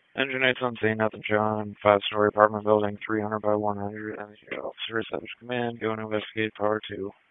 Engine 8's on scene, nothing shown. 5-story apartment building, 300 by 100. And the officer established command. Go and investigate. Power 2.